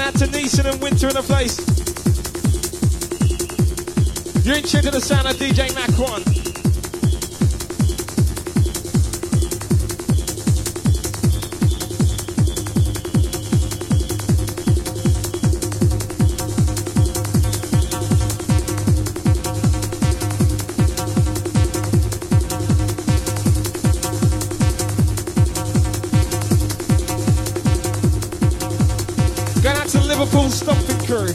out to Neeson and Winter in the place. You're in tune to the sound of DJ Mac 1. Liverpool stomping crew.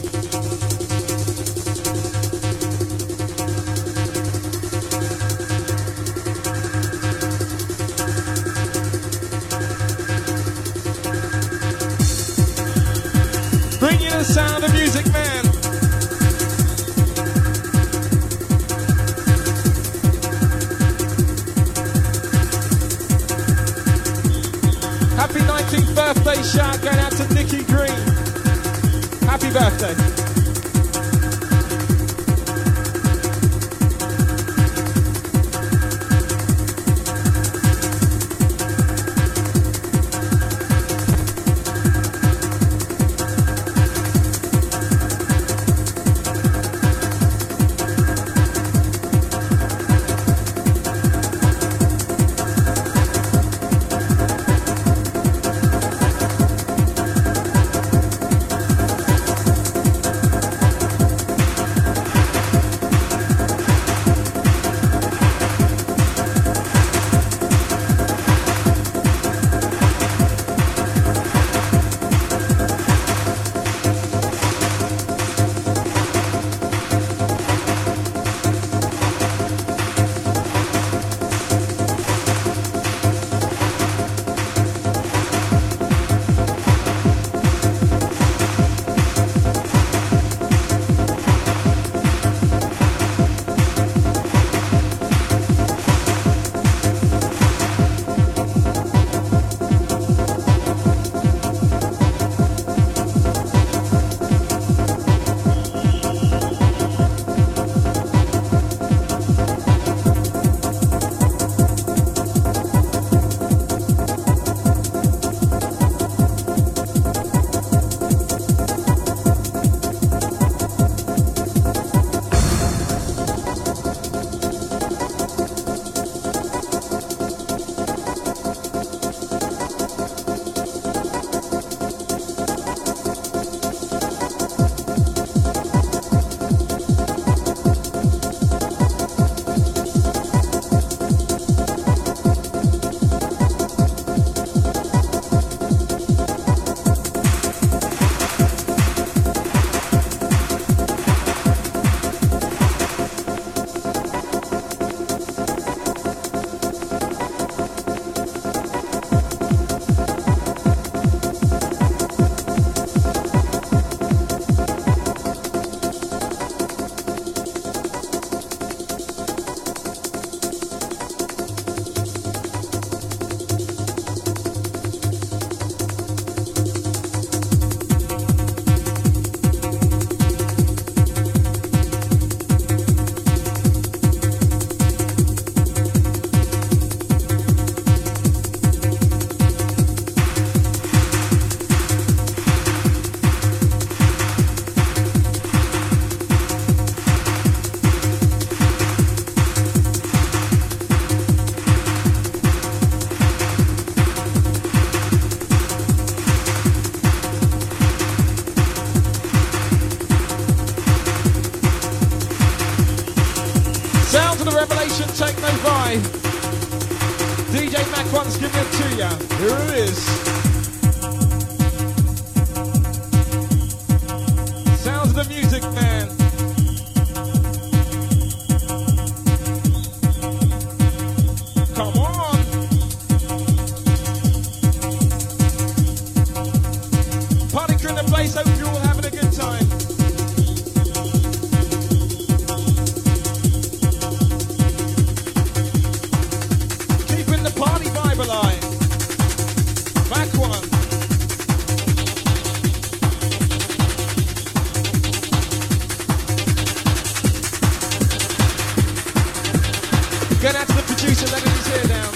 Bring you the sound of music, man. Happy 19th birthday shout going out to Nikki Green. Happy birthday. Techno vibe. DJ Mac 1's giving it to ya. Here it is. Sounds of the music, man. Come on. Party crew in the place. Hope you're all having a good time. Party vibe alive. Back one. Going out to the producer, letting his hair down.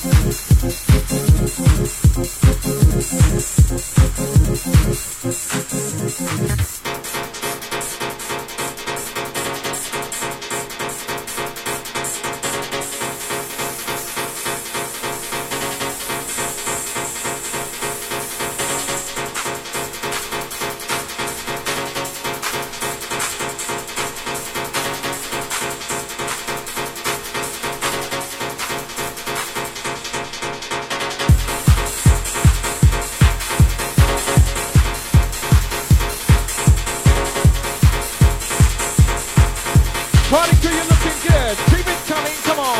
Party crew, you're looking good. Keep it coming, come on.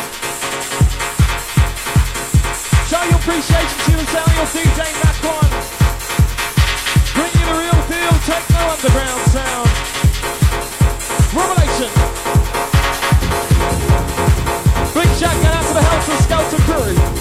Show your appreciation to the sound of your DJ Mac One. Bring you the real deal, techno underground sound. Revelation. Big shout going out to the house of Scouts and Crew.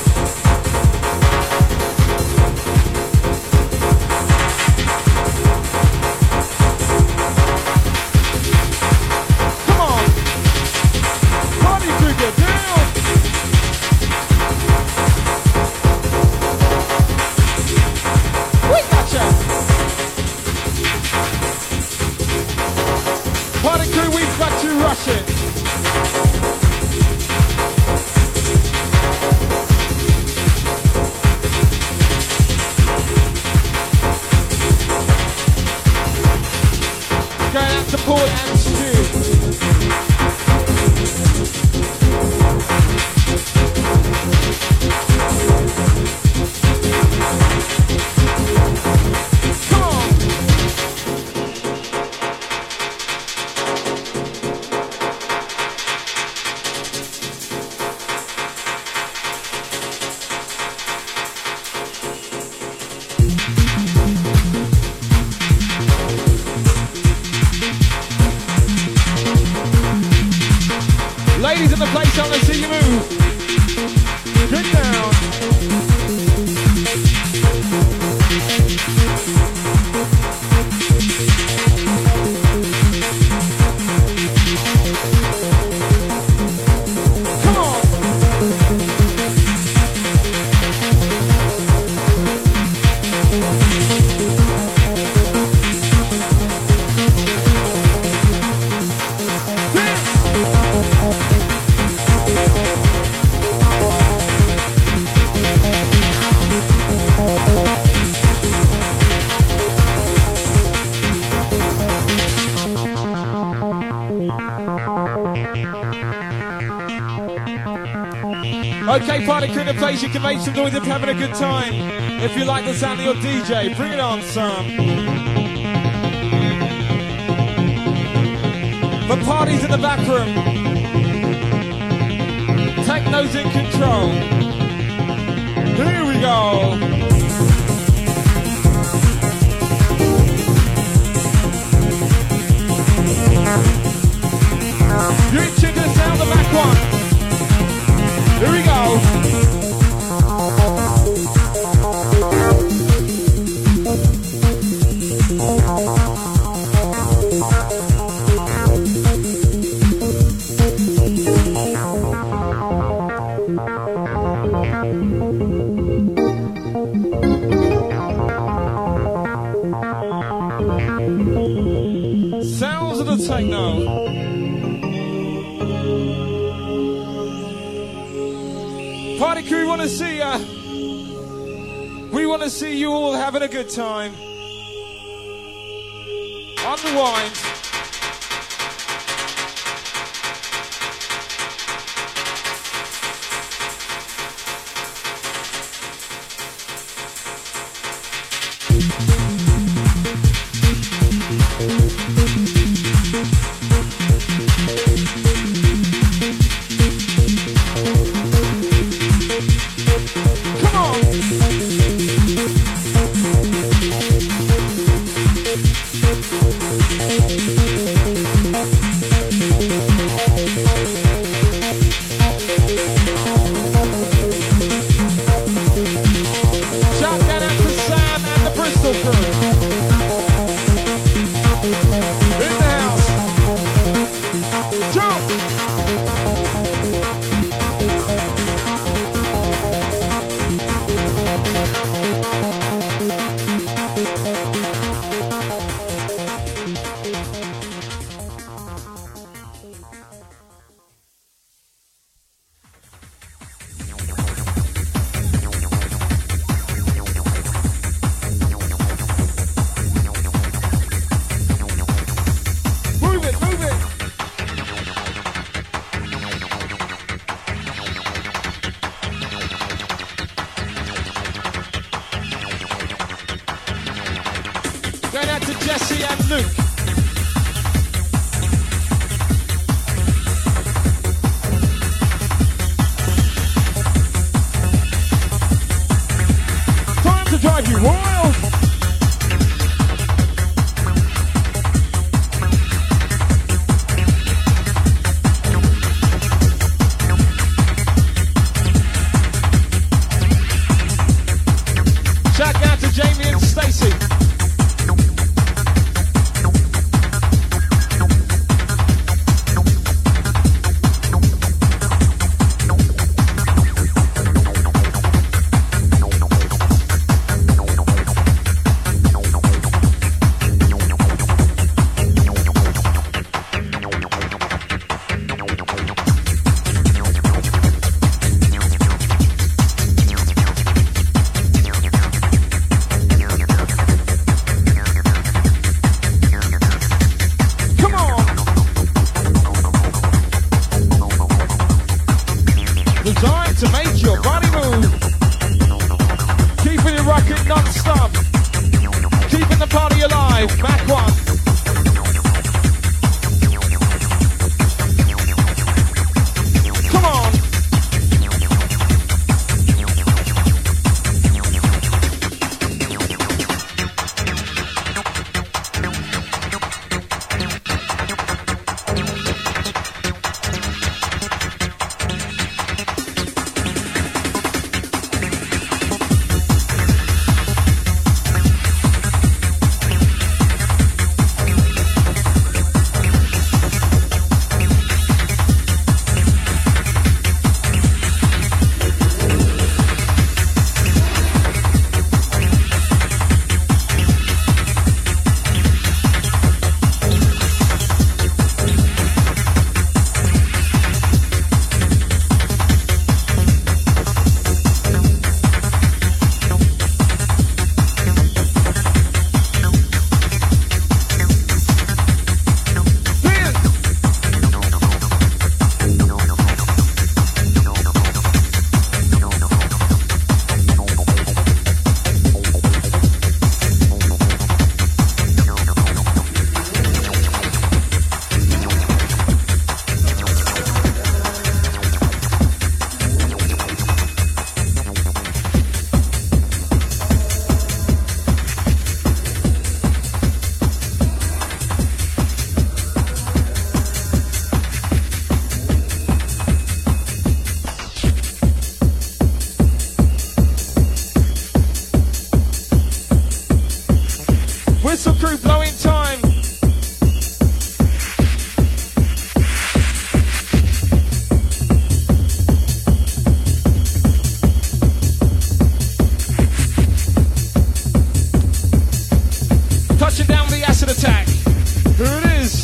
Ladies in the place, I want to see you move. Get down. Come on. Okay, party crew in the place, you can make some noise if you're having a good time. If you like the sound of your DJ, bring it on, son. The party's in the back room. Techno's in control. Here we go. You're in tune to the sound of the back one. Here we go. Sounds of the techno. Party crew, we want to see ya. We want to see you all having a good time. Unwind. Cassie and Luke. Time to drive you wild. Shout out to Jamie and Stacey. Designed to make your body move. Keeping it rocking non-stop. Keeping the party alive. Back one. Come on. Whistle crew blowing time. Touching down with the acid attack. Here it is.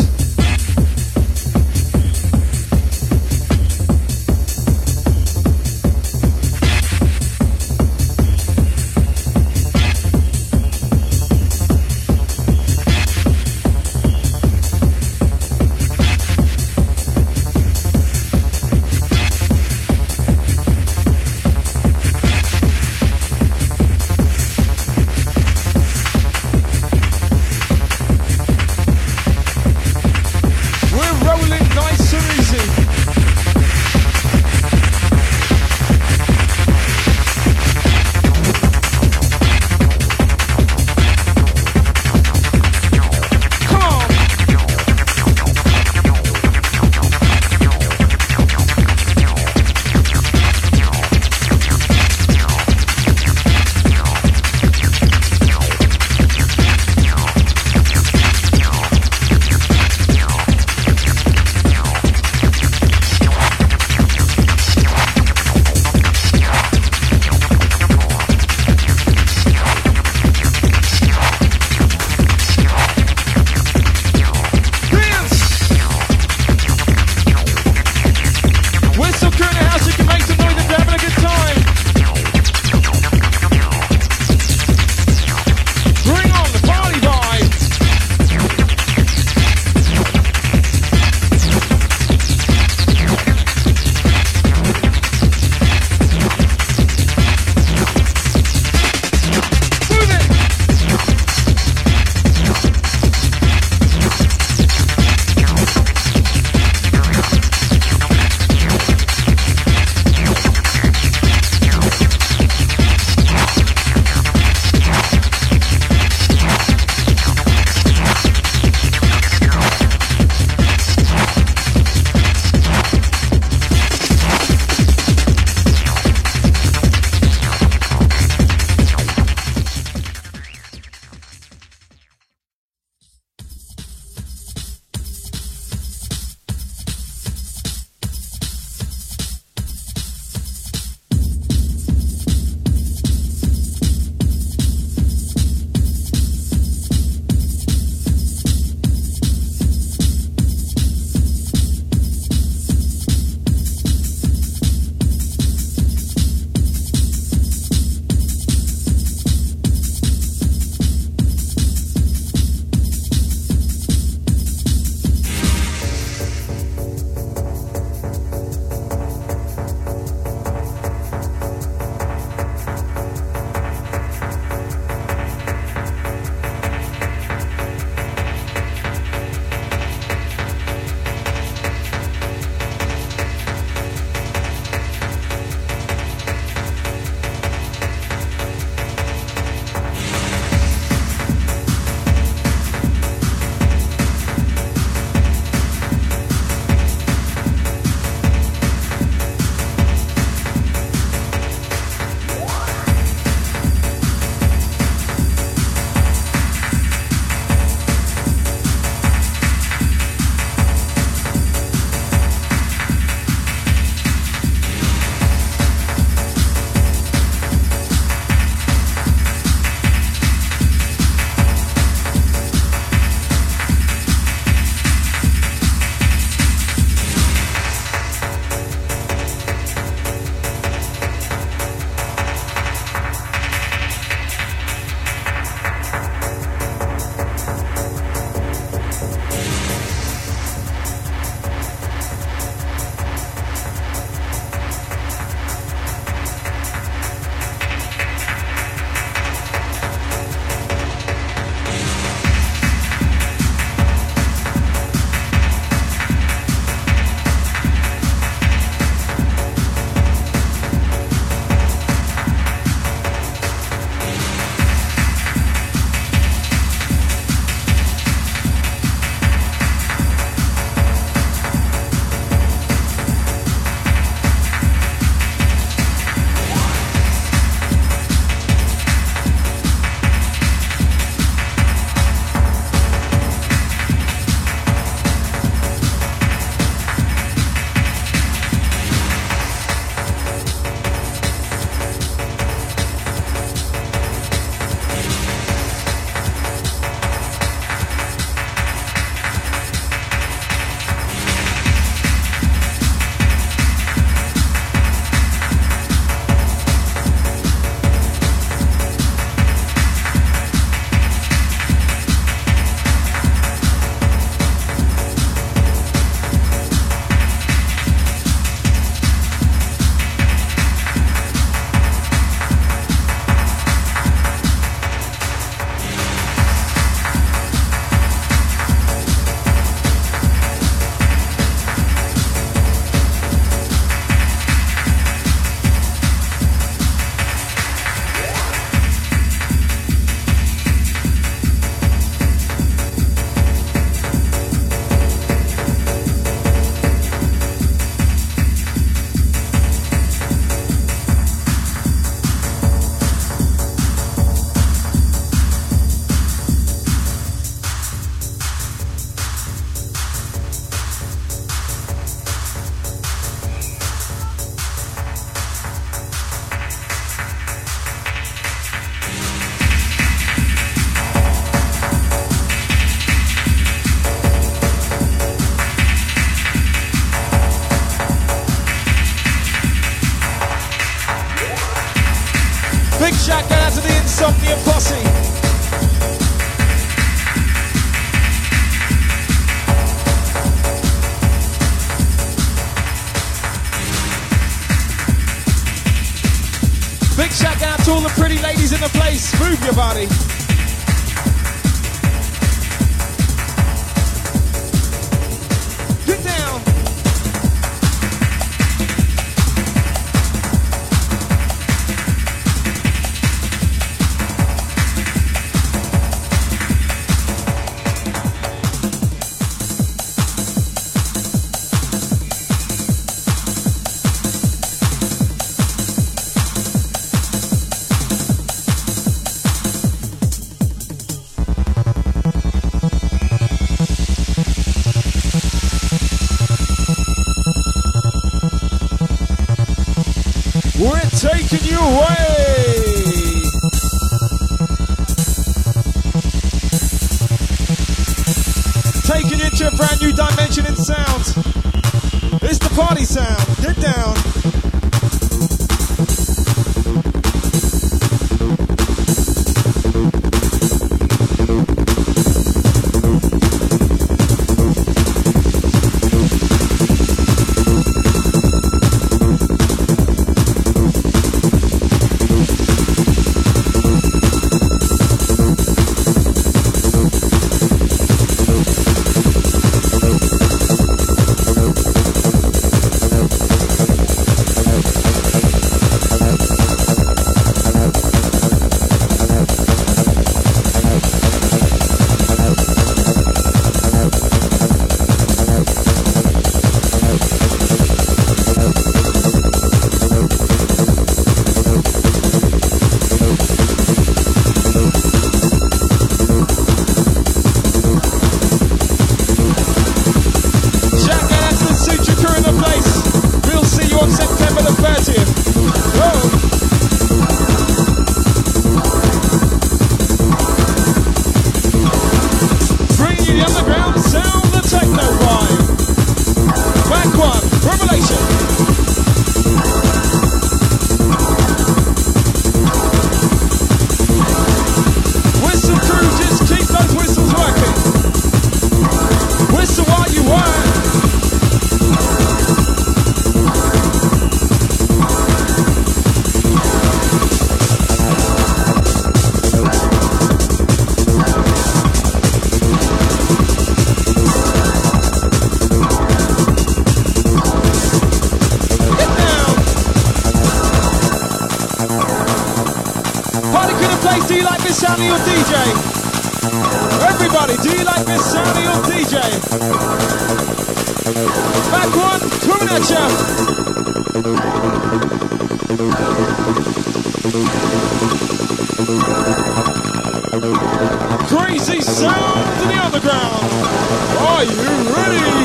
Big shout out to the Insomnia Posse. Big shout out to all the pretty ladies in the place. Move your body. Get down. Taking you away. Taking you into a brand new dimension in sound. It's the party sound. Get down. Sound of your DJ. Everybody, do you like this sound of your DJ? Back one, coming at ya. Crazy sounds in the underground. Are you ready?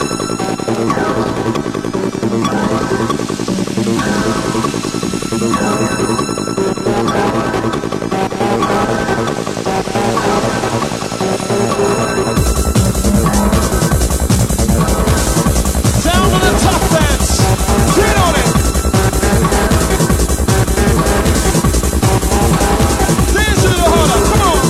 Sound of the top dance. Get on it. Dance a little harder. Come on.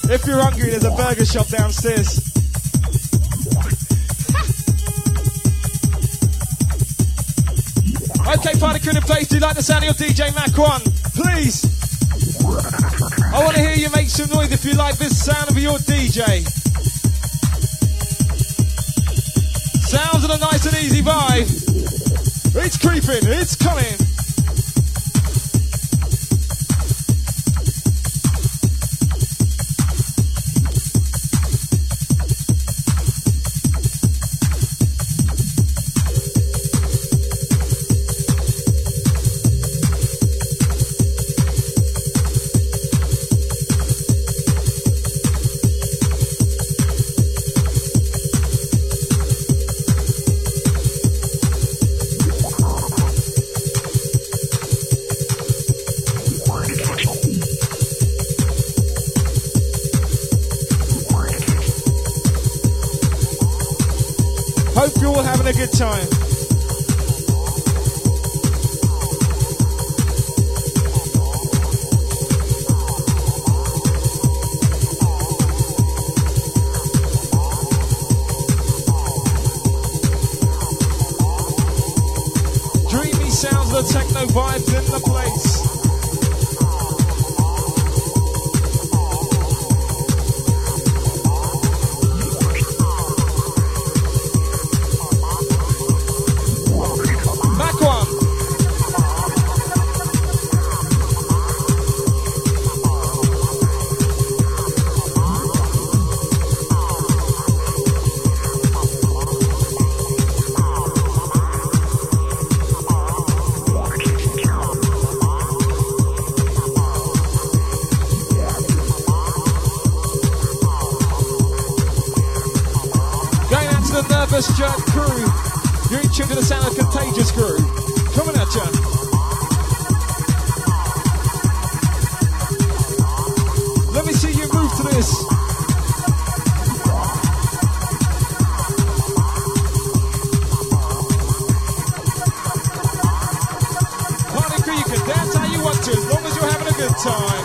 If you're hungry, there's a burger shop downstairs. Okay, party crew in place. Do you like the sound of your DJ Mac 1? Please. I want to hear you make some noise if you like this sound of your DJ. Sounds of a nice and easy vibe. It's creeping, it's coming. Hope you're all having a good time. Dreamy sounds of the techno vibes in the place. Jerk crew, you're in tune to the sound of Contagious crew. Coming at ya. Let me see you move to this. Party crew, you can dance how you want to, as long as you're having a good time.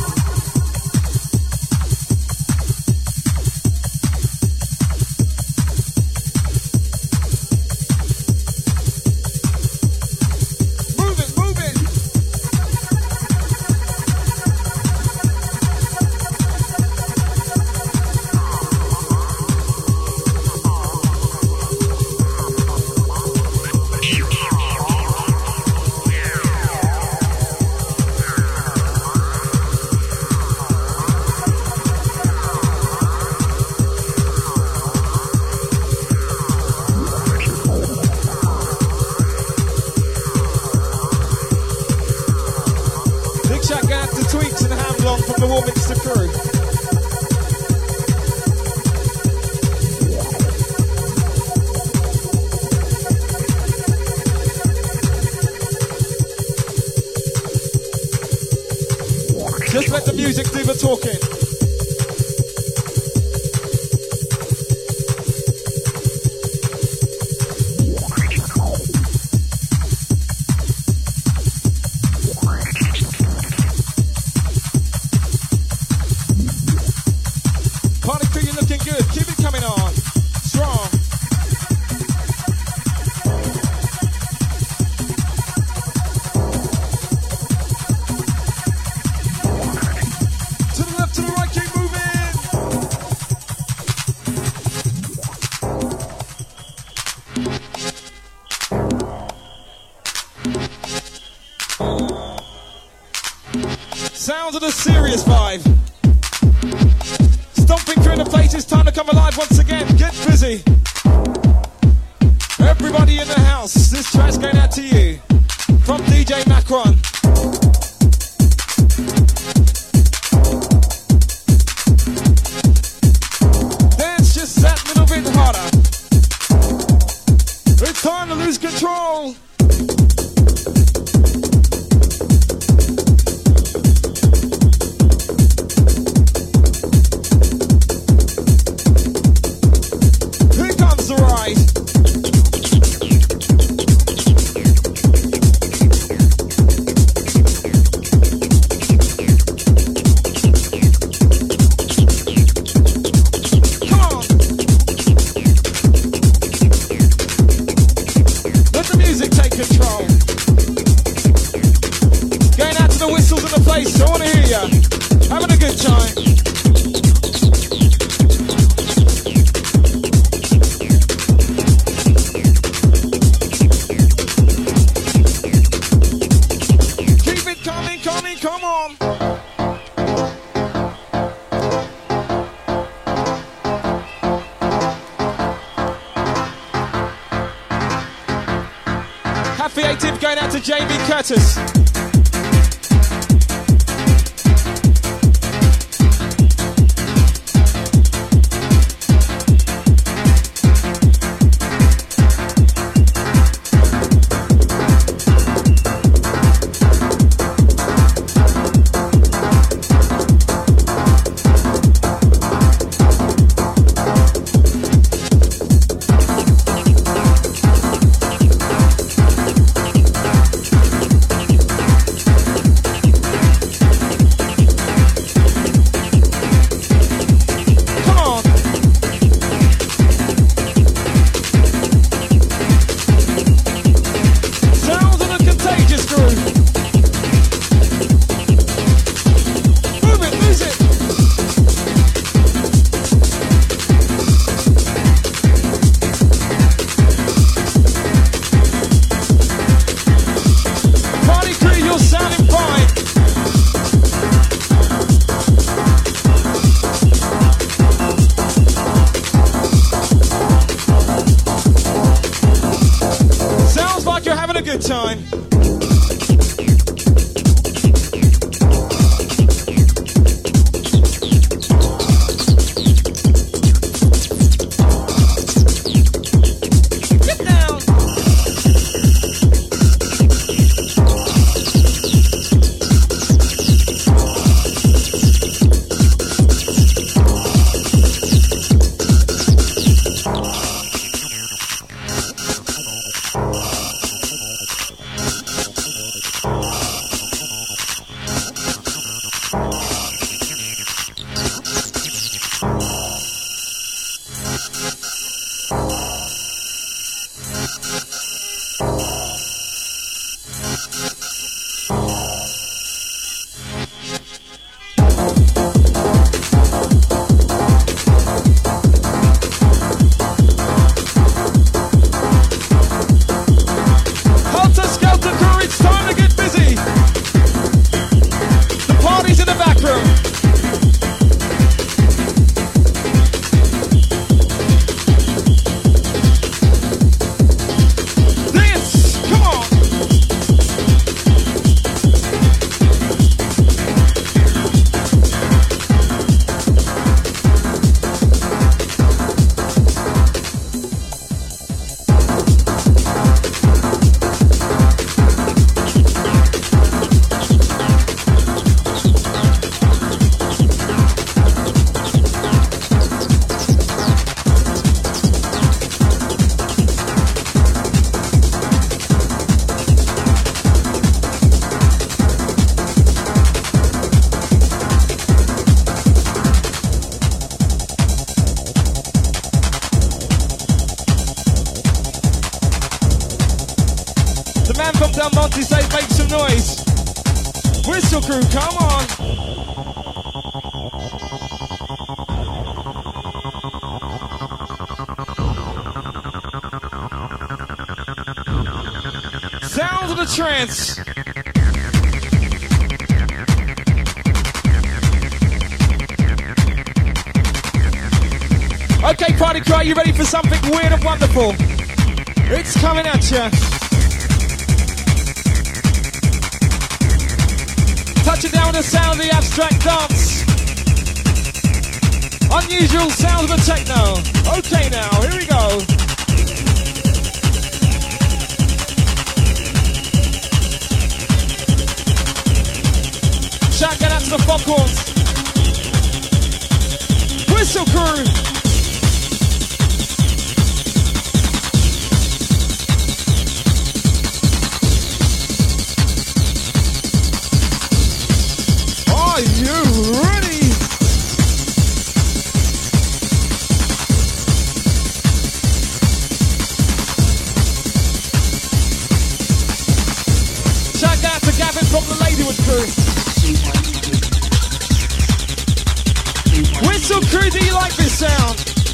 Just let the music do the talking. Party crew, you're looking good. Keep it coming on. Strong. Sounds of the serious vibe. Stomping through the place, it's time to come alive once again. Get busy. Everybody in the house, this track's going out to you. From DJ Macron. Dance just that little bit harder. It's time to lose control. tonight. Keep it coming, come on. Happy 18th going out to Jamie Curtis. Time. Get down. Del Monte say make some noise. Whistle crew, come on. Sounds of the trance. Okay, party cry, you ready for something weird and wonderful? It's coming at you. Touching down with the sound of the abstract dance. Unusual sound of the techno. Okay now, here we go. Shout out to the Foghorns. Whistle crew. Are you ready? Shout out to Gavin from the Ladywood crew. Real crew, do you like this sound?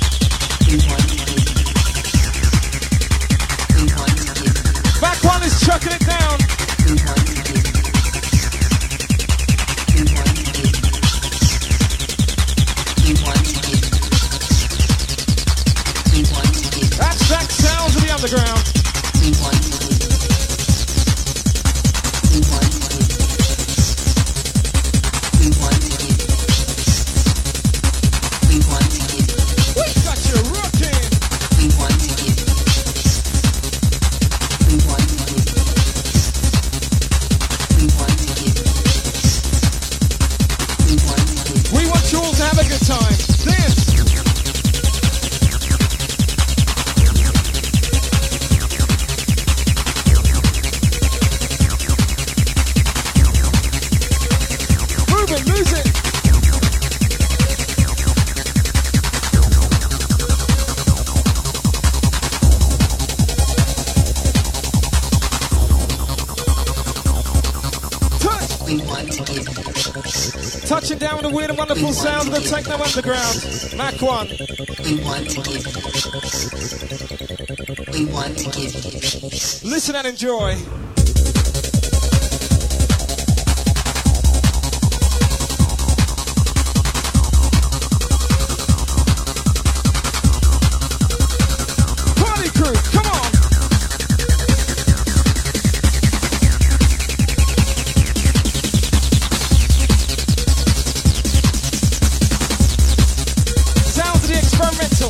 Back one is chucking it down. Abstract sounds of the underground. Touching down with the weird and wonderful sound of the techno underground. Mac 1. We want to give you. Listen and enjoy. Party crew, come on. Experimental.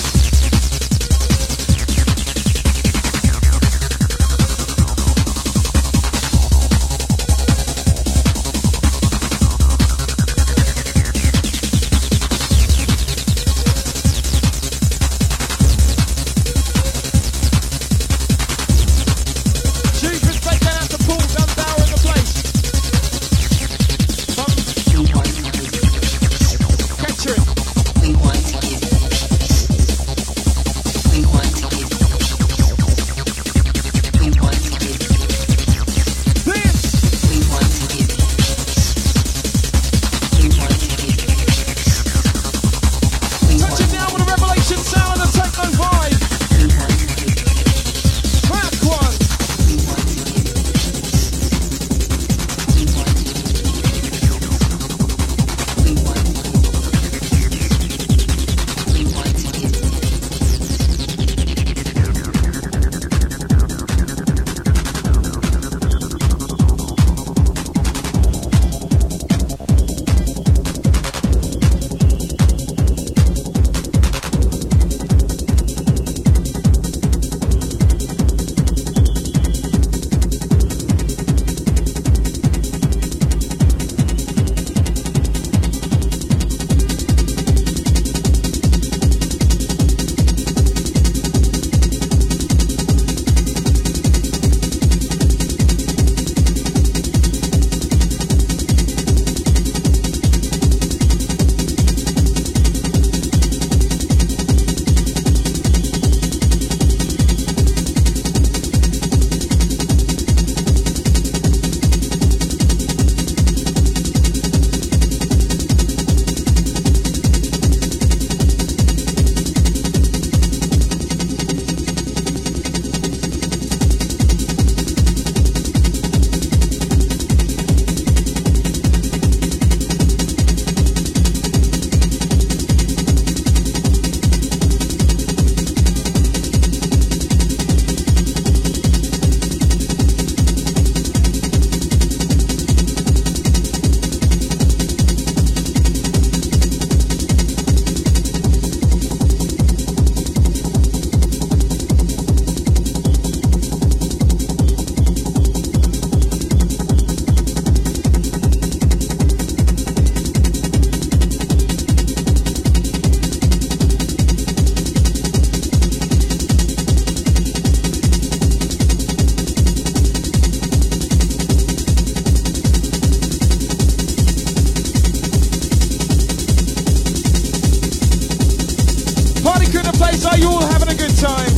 Are you all having a good time?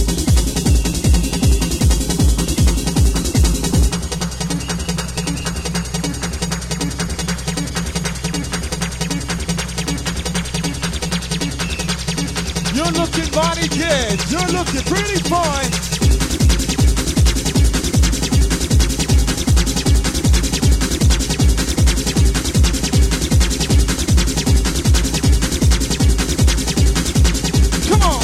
You're looking mighty good. You're looking pretty fine. Come on.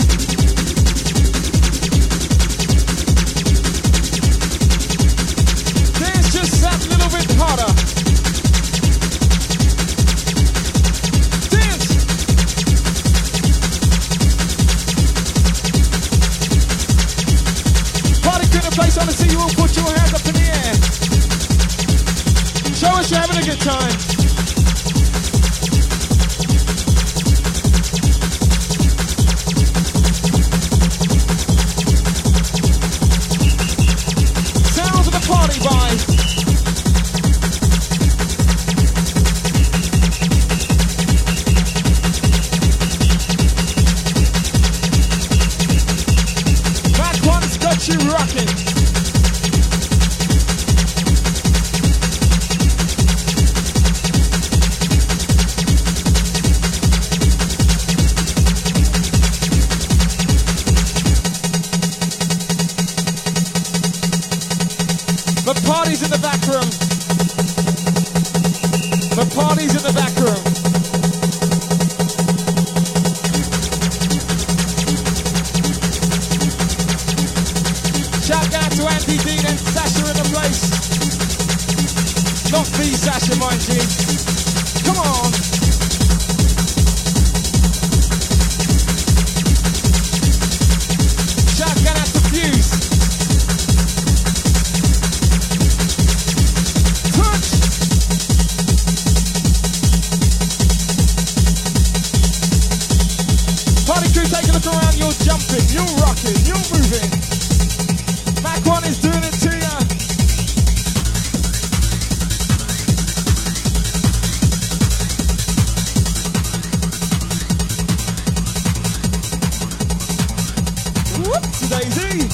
Dance just that little bit harder. Place on the sea, you will put your hands up in the air. Show us you're having a good time. Sounds of the party vibe. That one's got you rocking. The party's in the back room. The party's in the back room. Shout out to Andy Dean and Sasha in the place. Not the Sasha, mind you. Come on. Shout out to Fuse. Party crew, take a look around, you're jumping, you're rocking, you're moving. Mac One is doing it to ya. Whoopsie daisy.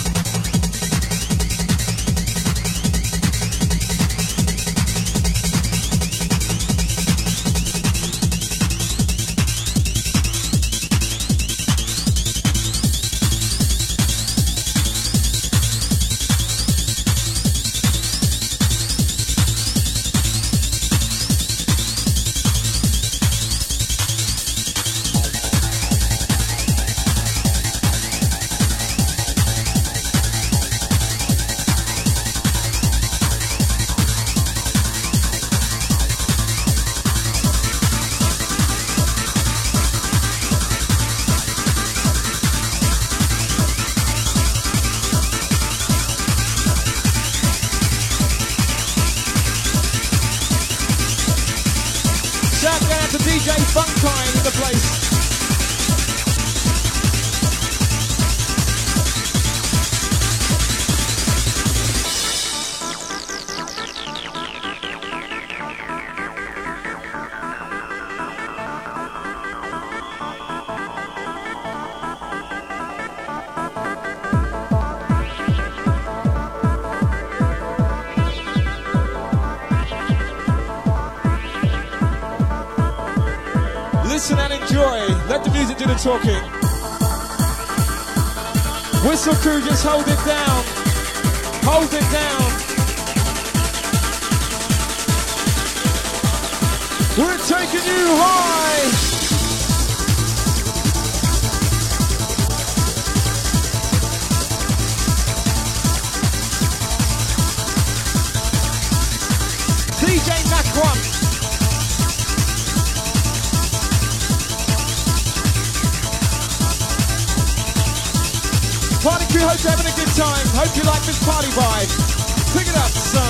Shout out to DJ Funkine in the place. Listen and enjoy. Let the music do the talking. Whistle crew, just hold it down. Hold it down. We're taking you high. DJ Mac One. Party crew, hope you're having a good time. Hope you like this party vibe. Pick it up, son.